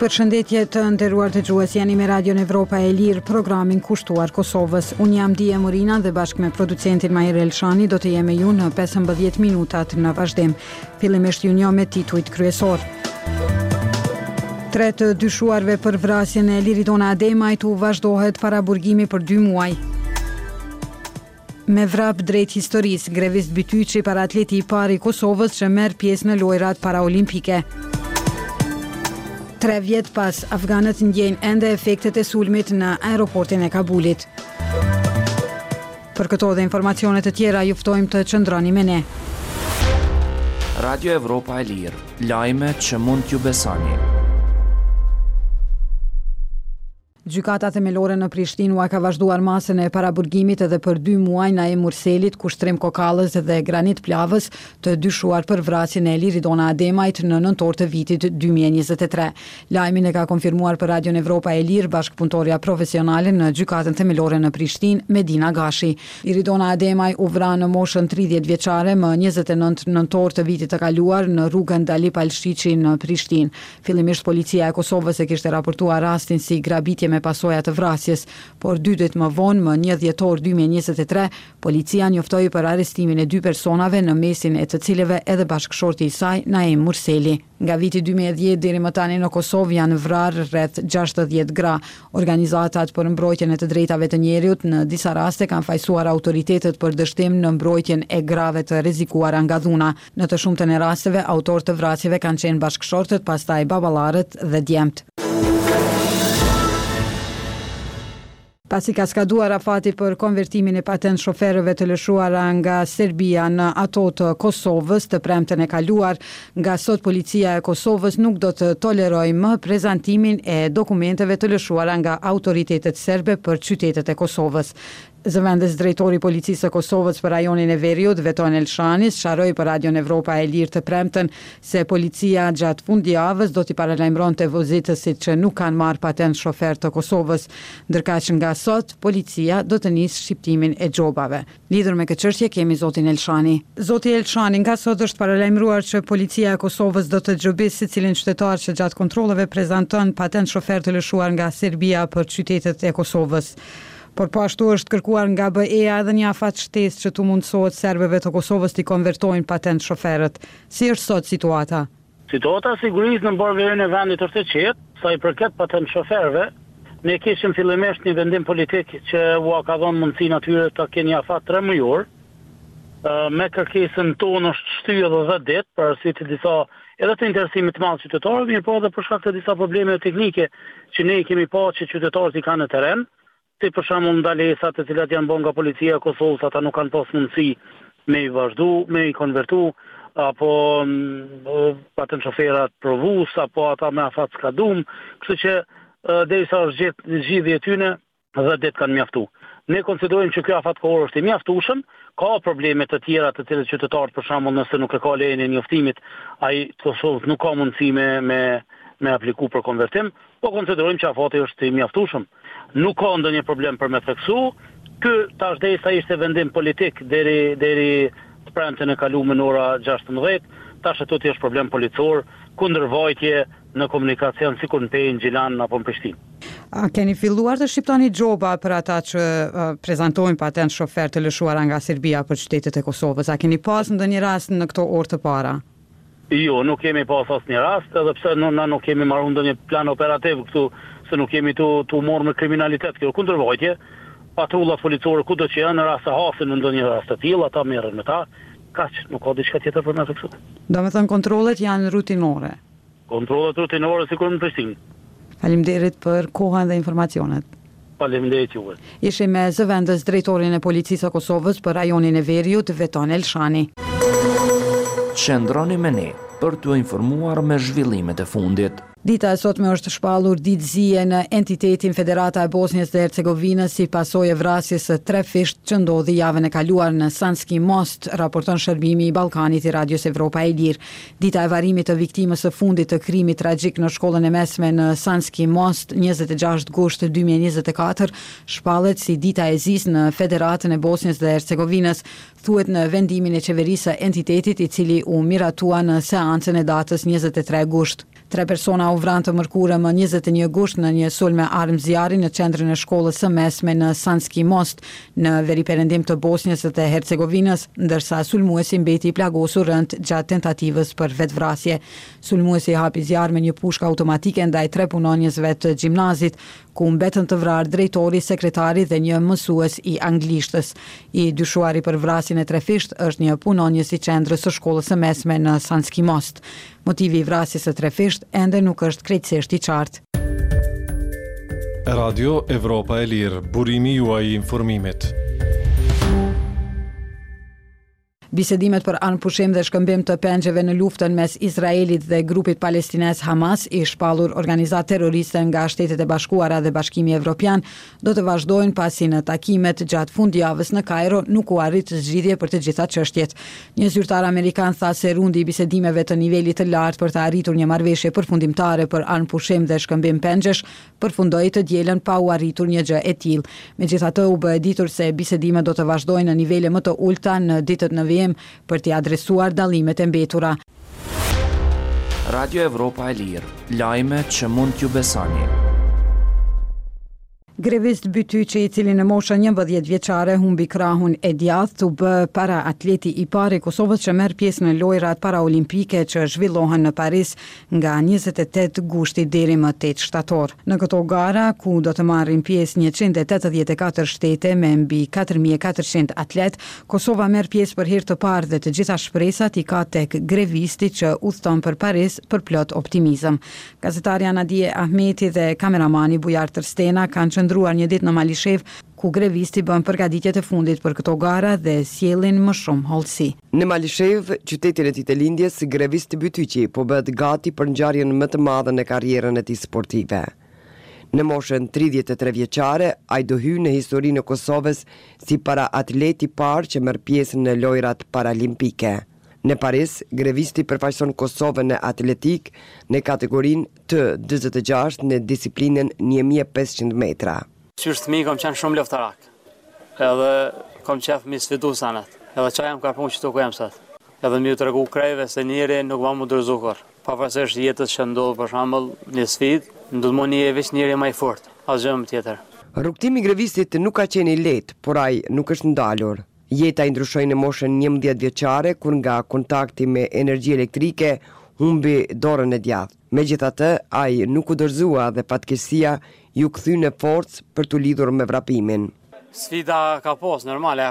Përshëndetje të nderuar dëgjues, jeni me Radion Evropa e Lirë, programin kushtuar Kosovës. Unë jam Dije Murina dhe bashkë me producentin Majer Elshani do të jemi ju në 15 minutat në vazhdim. Fillimisht ju njoh me titujt kryesor. 3 të dyshuarve për vrasjen e Liridona Ademajt u vazhdohet paraburgimi për 2 muaj. Me vrap drejt historisë, Grevist Bytyçi para atleti i parë i Kosovës që merr pjesë në lojrat paraolimpike. 3 vjet pas, afganët ndjejnë ende efektet e sulmit në aeroportin e Kabulit. Për këto dhe informacionet të tjera, ju ftojmë të qëndroni me ne. Radio Evropa e Lirë, lajme që mund t'ju besoni. Gjykata themelore në Prishtinë ka vazhduar masën e paraburgimit edhe për 2 muaj Naim Murselit, Kushtrim Kokallës dhe Granit Plavës, të dyshuar për vrasjen e Liridona Ademajt në nëntor të vitit 2023. Lajmin e ka konfirmuar për Radion Evropa e Lirë bashkëpunëtorja profesionale në gjykatën themelore në Prishtinë, Medina Gashi. Liridona Ademaj u vra në moshën 30 vjeçare më 29 nëntor të vitit të kaluar në rrugën Dalip Alshiqi në Prishtinë. Fillimisht policia e Kosovës e kishte raportuar rastin si grabitje me pasoja të vrasjes, por 2 ditë më vonë, më 1 dhjetor 2023, policia njoftoi për arrestimin e 2 personave në mesin e të cilëve edhe bashkëshorti i saj, Naim Murseli. Nga viti 2010 deri më tani në Kosovë janë vrarë rreth 60 gra. Organizatat për mbrojtjen e të drejtave të njerëzit në disa raste kanë fajsuar autoritetet për dështim në mbrojtjen e grave të rrezikuara nga dhuna. Në të shumtën e rasteve, autorët të vrasjeve kanë qenë bashkëshortët, pastaj baballarët dhe djemt. Pasi ka skaduar afati për konvertimin e patent shoferëve të lëshuara nga Serbia në ato të Kosovës të premten e kaluar, nga sot policia e Kosovës nuk do të tolerojë më prezantimin e dokumenteve të lëshuara nga autoritetet serbe për qytetet e Kosovës. Zëvendës drejtori i policisë së Kosovës për rajonin e Veriut, Veton Elshanis, sharoi për Radion Evropa e Lirë të premten se policia gjatë fundjavës do t'i paralajmëronte vozitësit që nuk kanë marrë patent shofer të Kosovës, ndërkaq nga sot policia do të nisë shqiptimin e xhobave. Lidhur me këtë çështje kemi zotin Elshani. Zoti Elshani, nga sot është paralajmëruar që policia e Kosovës do të xhobisë secilin qytetar që gjatë kontrolleve prezanton patent shofer të lëshuar nga Serbia për qytetet e Kosovës. Por po ashtu është kërkuar nga BE-a edhe një afat shtesë që t'u mundësohet serbëve të Kosovës t'i konvertojnë patent shoferët. Si është sot situata? Situata sigurisht në mbarverinë e vendit është e qetë, sa i përket patent shoferëve. Ne kishim fillimisht një vendim politik që u ka dhënë mundësinë atyre të kenë një afat 3 mujor. Me kërkesën tonë është shtyr edhe 10 ditë për arsye të disa edhe të interesimit të madh qytetarëve, mirë po edhe për shkak të disa probleme teknike që ne kemi pasur që qytetarët i kanë në terren. Si për shembull ndalesat të cilat janë bërë nga policia e Kosovës, ata nuk kanë pas mundësi me i vazhdu, me i konvertu, apo patent shoferat provus, apo ata me afat skadum, kështu që derisa është zgjidhje e tyre, 10 ditë kanë mjaftu. Ne konsiderojmë që ky afat kohor është i mjaftueshëm, ka probleme të tjera të cilët qytetarët për shembull nëse nuk e ka lejen e njoftimit, ai Kosovës nuk ka mundësi me apliku për konvertim, po konsiderojmë që afati është i mjaftueshëm. Nuk ka ndonjë problem për me theksu. Ky tash derisa ishte vendim politik deri të premten e kaluar në ora 16, tash ato është problem policor, kundërvajtje në komunikacion sikur në Pejnë, Gjilan apo në Prishtinë. A keni filluar të shqiptoni xhoba për ata që prezantojnë patent shofer të lëshuara nga Serbia për qytetet e Kosovës? A keni pas ndonjë rast në këto orë të para? Jo, nuk kemi pas asnjë rast, edhe pse na nuk kemi marrë ndonjë plan operativ këtu, se nuk kemi tu morë me kriminalitet, kjo kundërvajtje, patrullat policore kudo që janë në rast se hasin në ndonjë rast të tillë, ata merren me ta, kaq, nuk ka diçka tjetër për me fiksu. Domethënë kontrollet janë rutinore. Kontrollet rutinore sikur në Prishtinë. Faleminderit për kohën dhe informacionet. Faleminderit juve. Ishim me zëvendës drejtorin e policisë së Kosovës për rajonin e Veriut, Veton Elshani. Qëndroni me ne për t'u informuar me zhvillimet e fundit. Dita e sotme është shpallur ditëzie në entitetin Federata e Bosnjës dhe Hercegovinës si pasojë e vrasjes së 3 fisht që ndodhi javën e kaluar në Sanski Most, raporton shërbimi i Ballkanit i Radios Evropa e Lirë. Dita e varimit të viktimës së fundit të krimit tragjik në shkollën e mesme në Sanski Most, 26 gusht 2024, shpallet si dita e zis në Federatën e Bosnjës dhe Hercegovinës, thuhet në vendimin e qeverisë së entitetit i cili u miratua në seancën e datës 23 gusht. 3 persona u vranë të mërkurë më 21 gusht në një sulm me armë zjarri në qendrën e shkollës së mesme në Sanski Most, në veriperendim të Bosnjës dhe Hercegovinës, ndërsa sulmuesi mbeti i plagosur rënd gjatë tentativës për vetvrasje. Sulmuesi hapi zjarr me një pushkë automatike ndaj 3 punonjësve të gjimnazit, ku mbetën të vrarë drejtori, sekretari dhe një mësues i anglishtës. I dyshuari për vrasjen e trefisht është një punonjës i qendrës së shkollës së mesme në Sanski Most. Motivi i vrasjes së trefisht ende nuk është krejtësisht i qartë. Radio Evropa e Lirë, burimi juaj i informimit. Bisedimet për anëpushim dhe shkëmbim të pengjeve në luftën mes Izraelit dhe grupit palestines Hamas, i shpallur organizatë terroriste nga Shtetet e Bashkuara dhe Bashkimi Evropian, do të vazhdojnë pasi në takimet gjatë fundjavës në Kairo nuk u arrit zgjidhje për të gjitha çështjet. Një zyrtar amerikan tha se rundi i bisedimeve të nivelit të lartë për të arritur një marrëveshje përfundimtare për anëpushim dhe shkëmbim pengjesh përfundoi të dielën pa u arritur një gjë e tillë. Megjithatë, u bë e ditur se bisedimet do të vazhdojnë në nivele më të ulta në ditët në vijim për t'i adresuar dallimet e mbetura. Radio Evropa e Lirë, lajme që mund t'ju besoni. Grevist Bytyqi, i cili në moshën 11 vjeçare humbi krahun e djathtë, u bë para atleti i parë i Kosovës që merr pjesë në lojrat paraolimpike që zhvillohen në Paris nga 28 gushti deri më 8 shtator. Në këto gara, ku do të marrin pjesë 184 shtete me mbi 4400 atlet, Kosova merr pjesë për herë të parë dhe të gjitha shpresat i ka tek grevisti që udhton për Paris për plot optimizëm. Gazetarja Nadije Ahmeti dhe kameramani Bujar Tërstena kanë qëndruar një ditë në Malishev, ku grevisti bën përgatitjet e fundit për këto gara dhe sjellin më shumë hollësi. Në Malishev, qytetin e tij të lindjes, grevisti Bytyqi po bëhet gati për ngjarjen më të madhe në karrierën e tij sportive. Në moshën 33 vjeçare, ai do hyjë në historinë e Kosovës si para atleti i parë që merr pjesë në lojrat paralimpike. Në Paris, grevisti përfaqëson Kosovën në atletik në kategorinë T46 në disiplinën 1500 metra. Qysh fëmijë kam qenë shumë luftarak. Edhe kam qef mi sfidu sanat. Edhe çaj jam ka punë që tu ku jam sot. Edhe mi u tregu krejve se njëri nuk va mu dorëzu kur. Pavarësisht jetës që ndodh për shembull në sfidë, do të mund një veç njëri më i fortë, asgjë më tjetër. Rrugtimi i grevistit nuk ka qenë i lehtë, por ai nuk është ndalur. Jeta i ndryshoi në moshën 11 vjeçare kur nga kontakti me energji elektrike humbi dorën e djathtë. Megjithatë, ai nuk u dorëzua dhe fatkeqësia ju kthye në forcë për t'u lidhur me vrapimin. Sfida ka pas normale,